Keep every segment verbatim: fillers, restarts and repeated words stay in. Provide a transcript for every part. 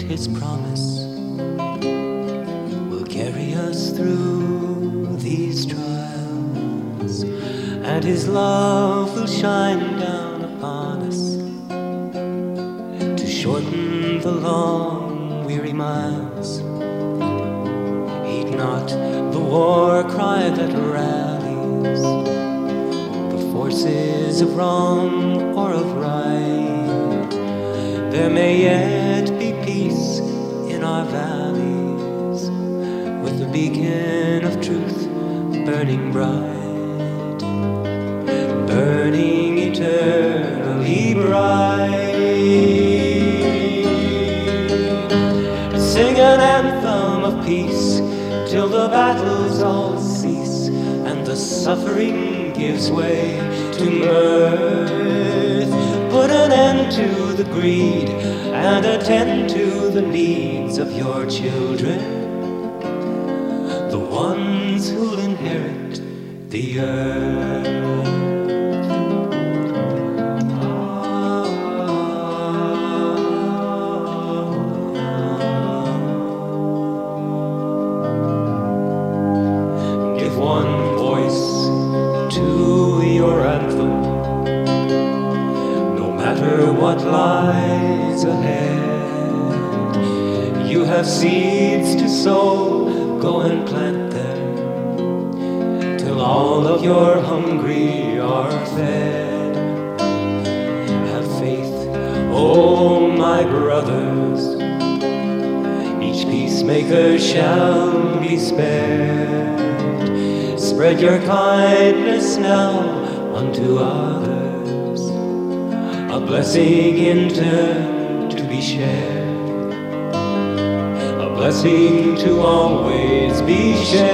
His promise will carry us through these trials, and His love will shine down upon us to shorten the long, weary miles. Heed not the war cry that rallies the forces of wrong or of right. There may yet be peace in our valleys, with the beacon of truth burning bright, burning eternally bright. Sing an anthem of peace till the battles all cease and the suffering gives way to mirth. Put an end to the greed and attend to the needs of your children, the ones who'll inherit the earth. Give one voice to your anthem, no matter what lies ahead. You have seeds to sow, go and plant them till all of your hungry are fed. Have faith, oh my brothers, each peacemaker shall be spared. Spread your kindness now unto others, a blessing in turn to be shared, a blessing to always be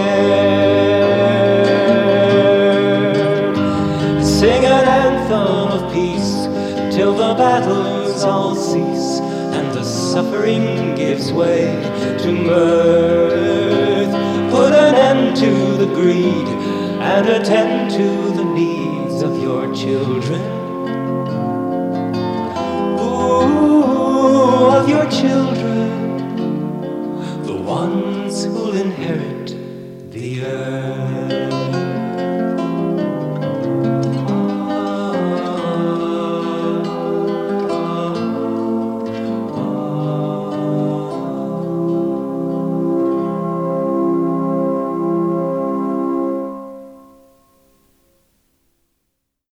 shared. Sing an anthem of peace till the battles all cease and the suffering gives way to mirth. Put an end to the greed and attend to the needs of your children. Ooh, of your children, the ones who'll inherit the earth.